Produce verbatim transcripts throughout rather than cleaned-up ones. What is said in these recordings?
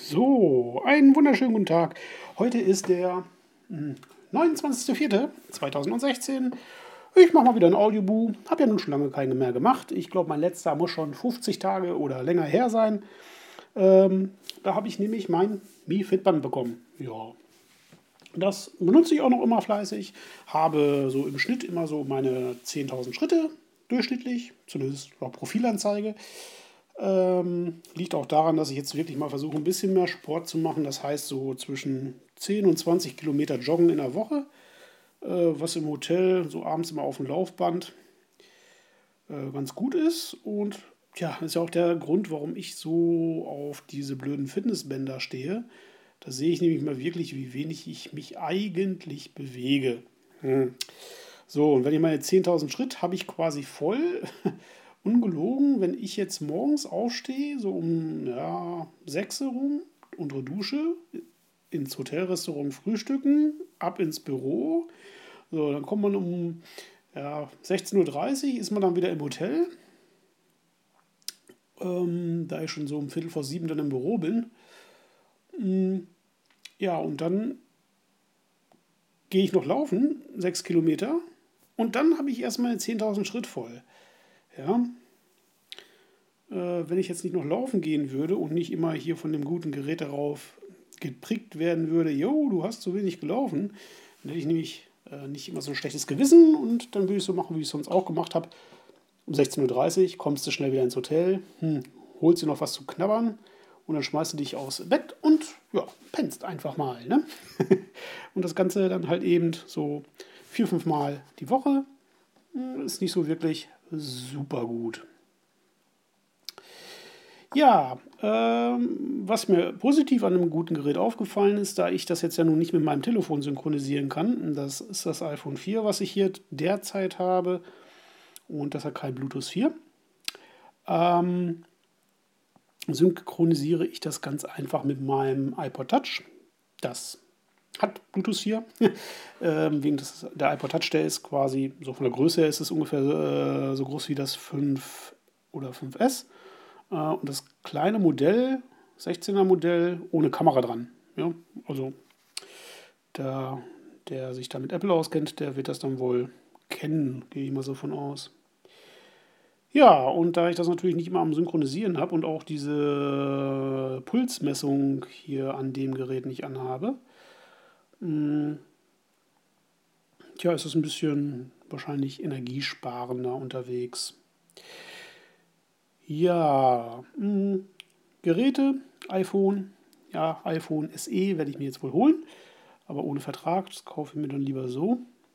So, einen wunderschönen guten Tag. Heute ist der hm, neunundzwanzigster vierte zweitausendsechzehn. Ich mache mal wieder ein Audioboo. Habe ja nun schon lange keine mehr gemacht. Ich glaube, mein letzter muss schon fünfzig Tage oder länger her sein. Ähm, da habe ich nämlich mein Mi Fit Band bekommen. Ja, das benutze ich auch noch immer fleißig. Habe so im Schnitt immer so meine zehntausend Schritte durchschnittlich, zumindest laut Profilanzeige. Ähm, liegt auch daran, dass ich jetzt wirklich mal versuche, ein bisschen mehr Sport zu machen. Das heißt so zwischen zehn und zwanzig Kilometer Joggen in der Woche. Äh, was im Hotel so abends immer auf dem Laufband äh, ganz gut ist. Und ja, das ist ja auch der Grund, warum ich so auf diese blöden Fitnessbänder stehe. Da sehe ich nämlich mal wirklich, wie wenig ich mich eigentlich bewege. Hm. So, und wenn ich meine zehntausend Schritt habe ich quasi voll. Ungelogen, wenn ich jetzt morgens aufstehe, so um ja, sechs Uhr rum, untere Dusche, ins Hotelrestaurant frühstücken, ab ins Büro. So, dann kommt man um ja, sechzehn Uhr dreißig, ist man dann wieder im Hotel. Ähm, da ich schon so um Viertel vor sieben dann im Büro bin. Mm, ja, und dann gehe ich noch laufen, sechs Kilometer. Und dann habe ich erstmal zehntausend Schritt voll. Ja, wenn ich jetzt nicht noch laufen gehen würde und nicht immer hier von dem guten Gerät darauf geprickt werden würde, jo, du hast zu wenig gelaufen, dann hätte ich nämlich äh, nicht immer so ein schlechtes Gewissen und dann würde ich so machen, wie ich es sonst auch gemacht habe. Um sechzehn Uhr dreißig kommst du schnell wieder ins Hotel, hm, holst dir noch was zu knabbern und dann schmeißt du dich aufs Bett und ja, pennst einfach mal. Ne? Und das Ganze dann halt eben so vier, fünf Mal die Woche. Ist nicht so wirklich super gut. Ja, ähm, was mir positiv an einem guten Gerät aufgefallen ist, da ich das jetzt ja nun nicht mit meinem Telefon synchronisieren kann, das ist das iPhone vier, was ich hier derzeit habe, und das hat kein Bluetooth vier, ähm, synchronisiere ich das ganz einfach mit meinem iPod Touch. Das hat Bluetooth vier. ähm, wegen des, der iPod Touch, der ist quasi, so von der Größe her ist es ungefähr äh, so groß wie das fünf oder fünf S. Und das kleine Modell, sechzehner Modell, ohne Kamera dran. Ja, also der, der sich da mit Apple auskennt, der wird das dann wohl kennen, gehe ich mal so von aus. Ja, und da ich das natürlich nicht immer am Synchronisieren habe und auch diese Pulsmessung hier an dem Gerät nicht anhabe, mh, tja, ist es ein bisschen wahrscheinlich energiesparender unterwegs. Ja, mh, Geräte, iPhone, ja, iPhone S E werde ich mir jetzt wohl holen, aber ohne Vertrag, das kaufe ich mir dann lieber so.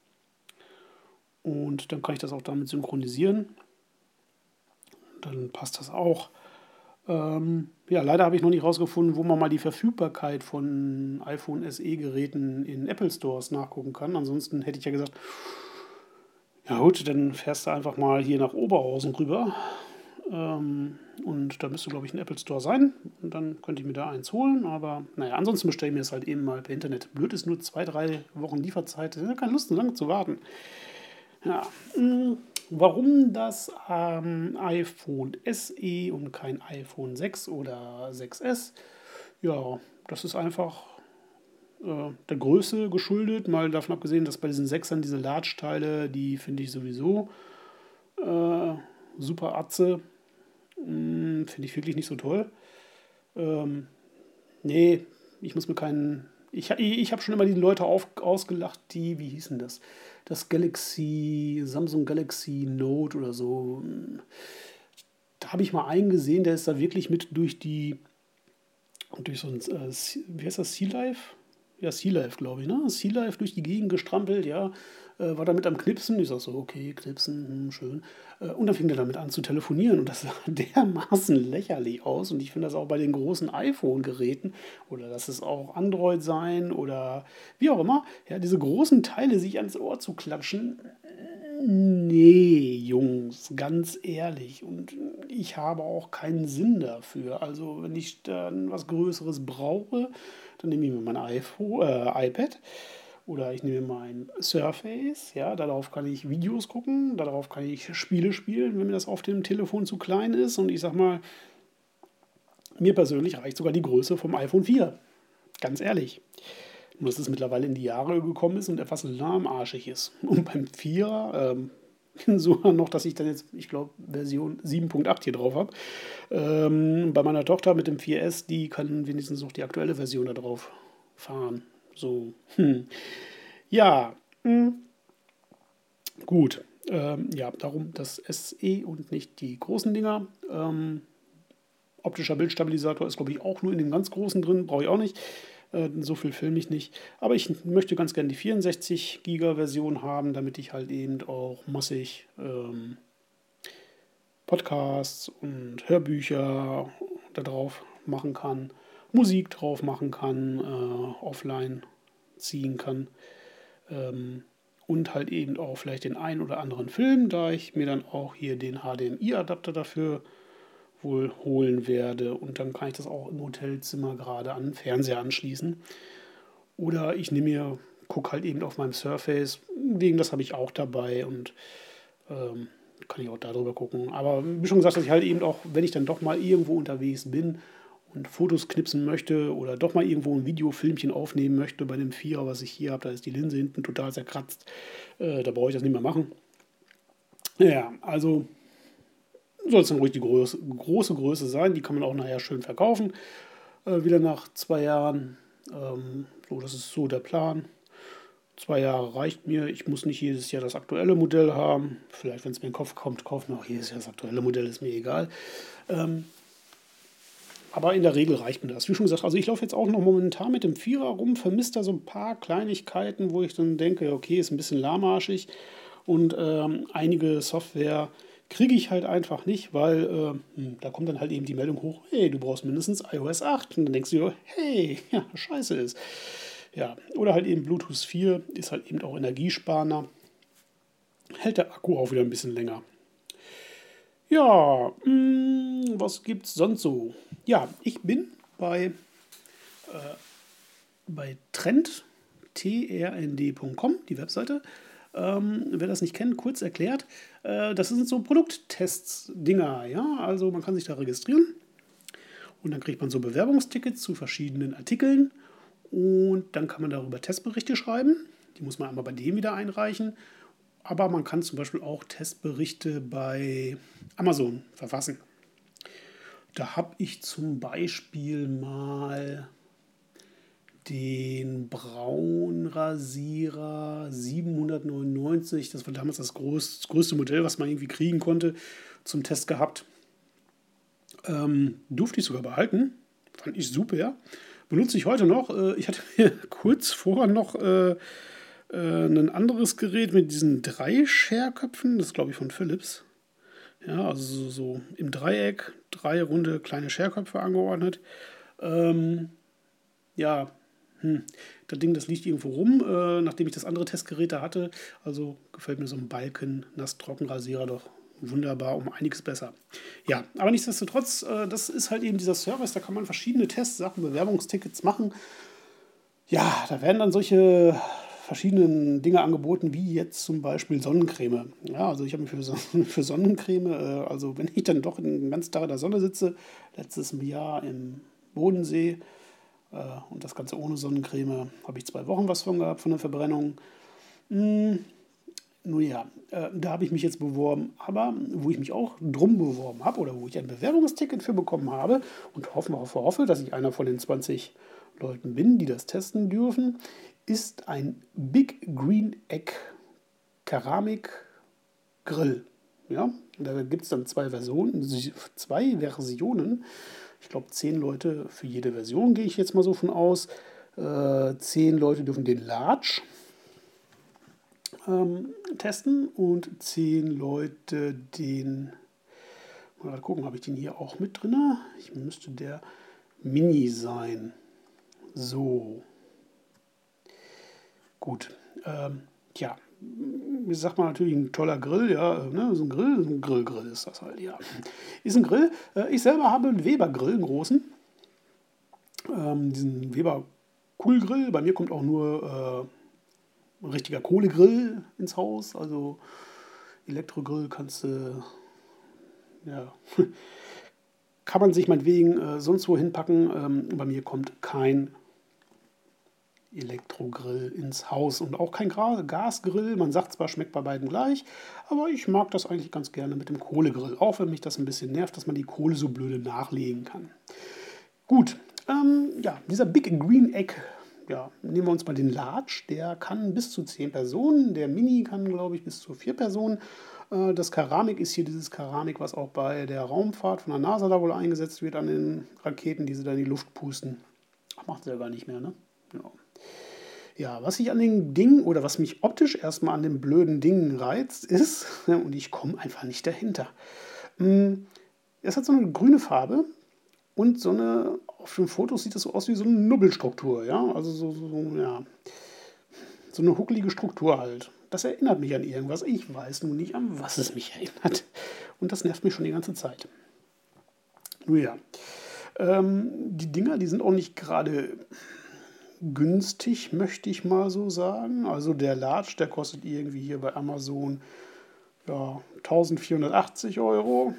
Und dann kann ich das auch damit synchronisieren. Dann passt das auch. Ähm, ja, leider habe ich noch nicht rausgefunden, wo man mal die Verfügbarkeit von iPhone S E-Geräten in Apple Stores nachgucken kann. Ansonsten hätte ich ja gesagt, ja gut, dann fährst du einfach mal hier nach Oberhausen rüber. Ähm, und da müsste, glaube ich, ein Apple Store sein. Und dann könnte ich mir da eins holen. Aber naja, ansonsten bestelle ich mir das halt eben mal per Internet. Blöd ist nur zwei, drei Wochen Lieferzeit. Ich habe keine Lust, so lange zu warten. Ja, mh, warum das ähm, iPhone S E und kein iPhone sechs oder sechs S? Ja, das ist einfach äh, der Größe geschuldet. Mal davon abgesehen, dass bei diesen sechsern diese Large-Teile, die finde ich sowieso äh, super Atze. Hm, finde ich wirklich nicht so toll. Ähm, nee, ich muss mir keinen. Ich, ich habe schon immer die Leute auf, ausgelacht, die, wie hießen das? Das Galaxy, Samsung Galaxy Note oder so. Da habe ich mal einen gesehen, der ist da wirklich mit durch die, durch so ein, äh, wie heißt das, Sea Life? Ja, Sea Life, glaube ich, ne? Sea Life durch die Gegend gestrampelt, ja. Äh, war damit am Knipsen. Ich sag so, okay, Knipsen, hm, schön. Äh, und dann fing er damit an zu telefonieren. Und das sah dermaßen lächerlich aus. Und ich finde das auch bei den großen iPhone-Geräten, oder lass es auch Android sein oder wie auch immer, ja, diese großen Teile sich ans Ohr zu klatschen. Nee, Jungs, ganz ehrlich. Und ich habe auch keinen Sinn dafür. Also, wenn ich dann was Größeres brauche, dann nehme ich mir mein iPhone, äh, iPad oder ich nehme mein Surface. Ja, darauf kann ich Videos gucken, darauf kann ich Spiele spielen, wenn mir das auf dem Telefon zu klein ist. Und ich sag mal, Mir persönlich reicht sogar die Größe vom iPhone vier. Ganz ehrlich. Nur dass es mittlerweile in die Jahre gekommen ist und etwas lahmarschig ist. Und beim vierer, ähm, sogar noch, dass ich dann jetzt, ich glaube, Version sieben Punkt acht hier drauf habe. Ähm, bei meiner Tochter mit dem vier S, die kann wenigstens noch die aktuelle Version da drauf fahren. So, hm. Ja, hm. Gut. Ähm, ja, darum das S E und nicht die großen Dinger. Ähm, optischer Bildstabilisator ist, glaube ich, auch nur in den ganz großen drin. Brauche ich auch nicht. Äh, so viel filme ich nicht. Aber ich möchte ganz gerne die vierundsechzig Giga Version haben, damit ich halt eben auch massig ähm, Podcasts und Hörbücher da drauf machen kann, Musik drauf machen kann, äh, offline ziehen kann. Ähm, und halt eben auch vielleicht den einen oder anderen Film, da ich mir dann auch hier den H D M I-Adapter dafür wohl holen werde. Und dann kann ich das auch im Hotelzimmer gerade an den Fernseher anschließen. Oder ich nehme mir, gucke halt eben auf meinem Surface, wegen das habe ich auch dabei und ähm, kann ich auch darüber gucken. Aber wie schon gesagt, dass ich halt eben auch, wenn ich dann doch mal irgendwo unterwegs bin und Fotos knipsen möchte oder doch mal irgendwo ein Videofilmchen aufnehmen möchte bei dem Vierer, was ich hier habe, da ist die Linse hinten total zerkratzt. Äh, da brauche ich das nicht mehr machen. Ja, also soll es dann ruhig die große, große Größe sein. Die kann man auch nachher schön verkaufen. Äh, wieder nach zwei Jahren. Ähm, so, das ist so der Plan. Zwei Jahre reicht mir. Ich muss nicht jedes Jahr das aktuelle Modell haben. Vielleicht, wenn es mir in den Kopf kommt, kaufe ich mir auch jedes Jahr das aktuelle Modell, ist mir egal. Ähm, aber in der Regel reicht mir das. Wie schon gesagt, also ich laufe jetzt auch noch momentan mit dem Vierer rum, vermisse da so ein paar Kleinigkeiten, wo ich dann denke, okay, ist ein bisschen lahmarschig. Und ähm, einige Software kriege ich halt einfach nicht, weil äh, hm, da kommt dann halt eben die Meldung hoch, hey, du brauchst mindestens i O S acht. Und dann denkst du dir, hey, ja, scheiße ist. Ja, oder halt eben Bluetooth vier ist halt eben auch energiesparender. Hält der Akku auch wieder ein bisschen länger. Ja, mh, was gibt's sonst so? Ja, ich bin bei, bei Trend, T R N D Punkt com, die Webseite. Ähm, wer das nicht kennt, kurz erklärt, äh, das sind so Produkttests-Dinger, ja, also man kann sich da registrieren und dann kriegt man so Bewerbungstickets zu verschiedenen Artikeln und dann kann man darüber Testberichte schreiben. Die muss man einmal bei dem wieder einreichen. Aber man kann zum Beispiel auch Testberichte bei Amazon verfassen. Da habe ich zum Beispiel mal den Braunrasierer siebenhundertneunundneunzig, das war damals das, groß, das größte Modell, was man irgendwie kriegen konnte, zum Test gehabt. Ähm, durfte ich sogar behalten. Fand ich super. Benutze ich heute noch. Äh, ich hatte mir kurz vorher noch äh, äh, ein anderes Gerät mit diesen drei Scherköpfen. Das ist, glaube ich, von Philips. Ja, also so, so im Dreieck, drei runde kleine Scherköpfe angeordnet. Ähm, ja, hm, das Ding, das liegt irgendwo rum, äh, nachdem ich das andere Testgerät da hatte. Also gefällt mir so ein Balken, Nass-Trockenrasierer doch wunderbar, um einiges besser. Ja, aber nichtsdestotrotz, äh, das ist halt eben dieser Service, da kann man verschiedene Testsachen, Bewerbungstickets machen. Ja, da werden dann solche verschiedenen Dinge angeboten, wie jetzt zum Beispiel Sonnencreme. Ja, also ich habe mich für, Son für Sonnencreme, äh, also wenn ich dann doch den ganzen Tag in der Sonne sitze, letztes Jahr im Bodensee äh, und das Ganze ohne Sonnencreme, habe ich zwei Wochen was von gehabt, von der Verbrennung. Hm, nun ja, äh, da habe ich mich jetzt beworben, aber wo ich mich auch drum beworben habe oder wo ich ein Bewerbungsticket für bekommen habe und hoffe, hoffe, hoffe, dass ich einer von den zwanzig Leuten bin, die das testen dürfen, ist ein Big Green Egg Keramik Grill. Ja, da gibt es dann zwei Versionen, zwei Versionen. Ich glaube, zehn Leute für jede Version, gehe ich jetzt mal so von aus. Äh, zehn Leute dürfen den Large ähm, testen und zehn Leute den, mal gucken, habe ich den hier auch mit drin? Ich müsste der Mini sein. So, gut. Ähm, ja, wie sagt man natürlich, ein toller Grill, ja, ne, so ein Grill, ein Grillgrill ist das halt, ja. Ist ein Grill. Äh, ich selber habe einen Weber-Grill, einen großen. Ähm, diesen Weber-Cool-Grill. Bei mir kommt auch nur äh, ein richtiger Kohlegrill ins Haus, also Elektrogrill kannst du, ja, kann man sich meinetwegen äh, sonst wo hinpacken. Ähm, bei mir kommt kein Elektrogrill ins Haus und auch kein Gra Gasgrill. Man sagt zwar, schmeckt bei beiden gleich, aber ich mag das eigentlich ganz gerne mit dem Kohlegrill. Auch wenn mich das ein bisschen nervt, dass man die Kohle so blöde nachlegen kann. Gut, ähm, ja, dieser Big Green Egg, ja, nehmen wir uns mal den Large, der kann bis zu zehn Personen, der Mini kann, glaube ich, bis zu vier Personen. Äh, das Keramik ist hier dieses Keramik, was auch bei der Raumfahrt von der NASA da wohl eingesetzt wird an den Raketen, die sie da in die Luft pusten. Ach, macht sie ja gar nicht mehr, ne? Ja. Ja, was ich an den Dingen oder was mich optisch erstmal an den blöden Dingen reizt, ist, und ich komme einfach nicht dahinter. Es hat so eine grüne Farbe und so eine, auf den Fotos sieht das so aus wie so eine Nubbelstruktur, ja, also so, so, ja, so eine huckelige Struktur halt. Das erinnert mich an irgendwas. Ich weiß nur nicht, an was es mich erinnert. Und das nervt mich schon die ganze Zeit. Nun ja, ähm, die Dinger, die sind auch nicht gerade günstig, möchte ich mal so sagen. Also der Large, der kostet irgendwie hier bei Amazon ja, eintausendvierhundertachtzig Euro.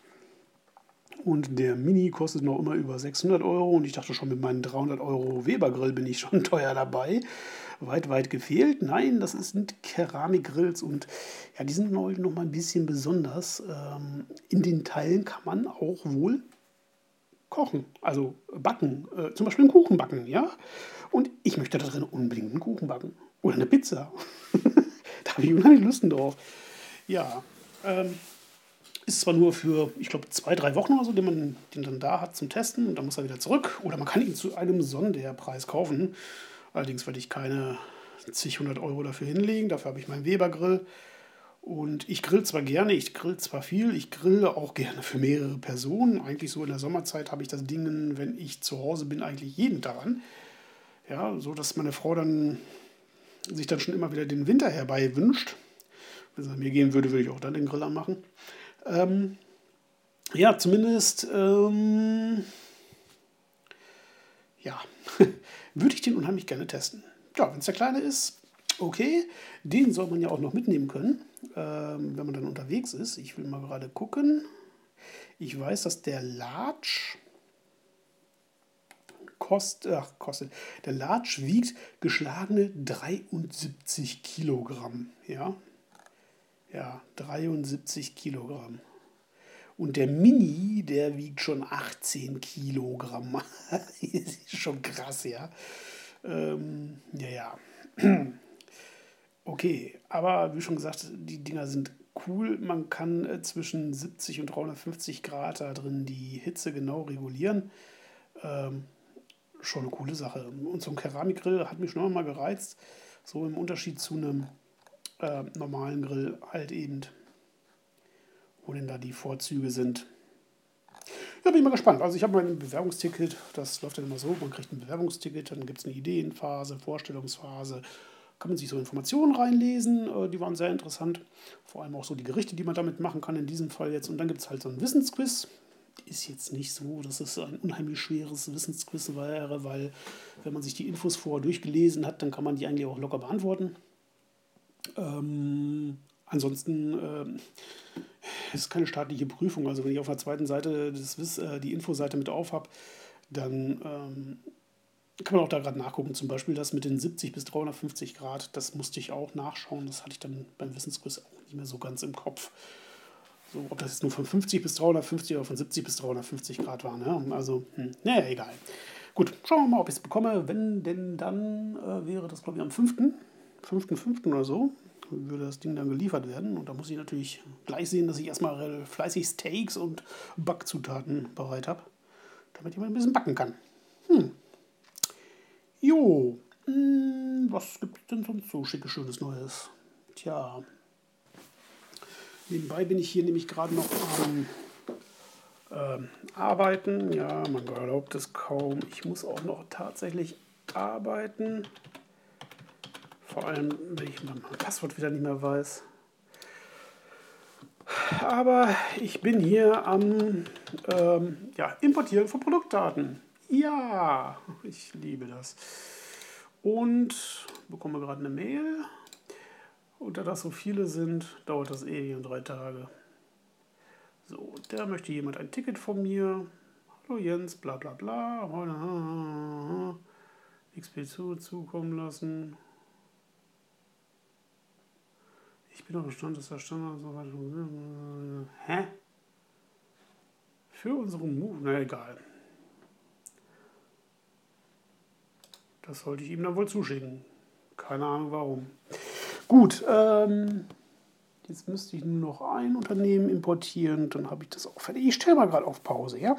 Und der Mini kostet noch immer über sechshundert Euro. Und ich dachte schon, mit meinen dreihundert Euro Weber-Grill bin ich schon teuer dabei. Weit, weit gefehlt. Nein, das sind Keramikgrills und ja, die sind noch, noch mal ein bisschen besonders. Ähm, in den Teilen kann man auch wohl kochen, also backen, äh, zum Beispiel einen Kuchen backen, ja. Und ich möchte da drin unbedingt einen Kuchen backen. Oder eine Pizza. Da habe ich unheimlich Lust drauf. Ja, ähm, ist zwar nur für, ich glaube, zwei, drei Wochen oder so, den man den dann da hat zum Testen und dann muss er wieder zurück. Oder man kann ihn zu einem Sonderpreis kaufen. Allerdings werde ich keine zig hundert Euro dafür hinlegen. Dafür habe ich meinen Weber-Grill. Und ich grill zwar gerne, ich grill zwar viel, ich grille auch gerne für mehrere Personen. Eigentlich so in der Sommerzeit habe ich das Ding, wenn ich zu Hause bin, eigentlich jeden Tag an. Ja, so dass meine Frau dann sich dann schon immer wieder den Winter herbei wünscht. Wenn es an mir gehen würde, würde ich auch dann den Grill anmachen. Ähm, ja, zumindest, ähm, ja, würde ich den unheimlich gerne testen. Ja, wenn es der kleine ist, okay. Den soll man ja auch noch mitnehmen können, ähm, wenn man dann unterwegs ist. Ich will mal gerade gucken. Ich weiß, dass der Large kostet, ach, kostet, der Large wiegt geschlagene dreiundsiebzig Kilogramm. Ja, ja, dreiundsiebzig Kilogramm. Und der Mini, der wiegt schon achtzehn Kilogramm. Das ist schon krass, ja. Ähm, ja, ja. Okay, aber wie schon gesagt, die Dinger sind cool. Man kann äh, zwischen siebzig und dreihundertfünfzig Grad da drin die Hitze genau regulieren. Ähm, schon eine coole Sache. Und so ein Keramikgrill hat mich schon immer mal gereizt. So im Unterschied zu einem äh, normalen Grill halt eben, wo denn da die Vorzüge sind. Ja, bin ich mal gespannt. Also ich habe mein Bewerbungsticket, das läuft dann immer so, man kriegt ein Bewerbungsticket, dann gibt es eine Ideenphase, Vorstellungsphase, kann man sich so Informationen reinlesen, äh, die waren sehr interessant. Vor allem auch so die Gerichte, die man damit machen kann, in diesem Fall jetzt. Und dann gibt es halt so ein Wissensquiz. Ist jetzt nicht so, dass es ein unheimlich schweres Wissensquiz wäre, weil wenn man sich die Infos vorher durchgelesen hat, dann kann man die eigentlich auch locker beantworten. Ähm, ansonsten ähm, ist es keine staatliche Prüfung. Also wenn ich auf der zweiten Seite das Wiss, äh, die Infoseite mit auf habe, dann ähm, kann man auch da gerade nachgucken. Zum Beispiel das mit den siebzig bis dreihundertfünfzig Grad, das musste ich auch nachschauen. Das hatte ich dann beim Wissensquiz auch nicht mehr so ganz im Kopf. So, ob das jetzt nur von fünfzig bis dreihundertfünfzig oder von siebzig bis dreihundertfünfzig Grad war. Ne? Also, hm, naja, egal. Gut, schauen wir mal, ob ich es bekomme. Wenn denn, dann äh, wäre das, glaube ich, am fünften fünften fünften oder so, würde das Ding dann geliefert werden. Und da muss ich natürlich gleich sehen, dass ich erstmal fleißig Steaks und Backzutaten bereit habe, damit ich mal ein bisschen backen kann. Hm. Jo, hm, was gibt es denn sonst so schickes, schönes Neues? Tja, nebenbei bin ich hier nämlich gerade noch am ähm, Arbeiten. Ja, man glaubt es kaum. Ich muss auch noch tatsächlich arbeiten. Vor allem, wenn ich mein Passwort wieder nicht mehr weiß. Aber ich bin hier am ähm, ja, Importieren von Produktdaten. Ja, ich liebe das. Und bekomme gerade eine Mail. Und da das so viele sind, dauert das ewig um drei Tage. So, da möchte jemand ein Ticket von mir. Hallo Jens, bla bla bla. X P zu zukommen lassen. Ich bin auf Stand, dass der Standard so weit. Hä? Für unsere Move? Na egal. Das sollte ich ihm dann wohl zuschicken. Keine Ahnung warum. Gut, ähm, jetzt müsste ich nur noch ein Unternehmen importieren. Dann habe ich das auch fertig. Ich stelle mal gerade auf Pause, ja?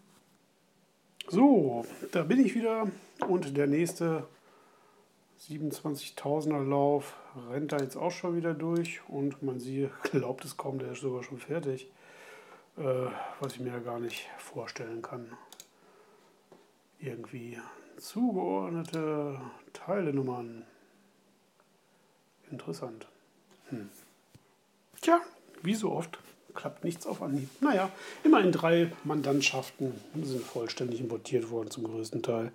So, da bin ich wieder. Und der nächste siebenundzwanzigtausender Lauf rennt da jetzt auch schon wieder durch. Und man sieht, glaubt es kaum, der ist sogar schon fertig. Äh, was ich mir ja gar nicht vorstellen kann. Irgendwie zugeordnete Teilenummern. Interessant. Hm. Tja, wie so oft klappt nichts auf Anhieb. Naja, immerhin drei Mandantschaften sind vollständig importiert worden zum größten Teil.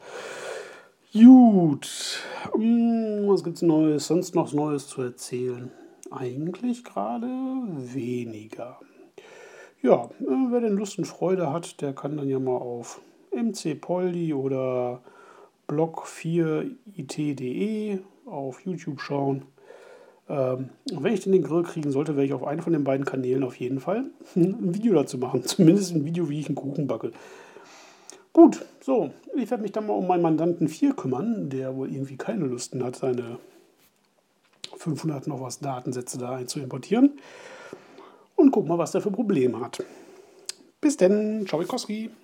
Gut, hm, was gibt es Neues, sonst noch Neues zu erzählen? Eigentlich gerade weniger. Ja, äh, wer denn Lust und Freude hat, der kann dann ja mal auf M C Poldi oder blog vier I T punkt de auf YouTube schauen. Ähm, wenn ich denn den Grill kriegen sollte, werde ich auf einen von den beiden Kanälen auf jeden Fall ein Video dazu machen. Zumindest ein Video, wie ich einen Kuchen backe. Gut, so, ich werde mich dann mal um meinen Mandanten vier kümmern, der wohl irgendwie keine Lust hat, seine fünfhundert noch was Datensätze da einzuimportieren. Und guck mal, was der für Probleme hat. Bis denn, Tschauikowski.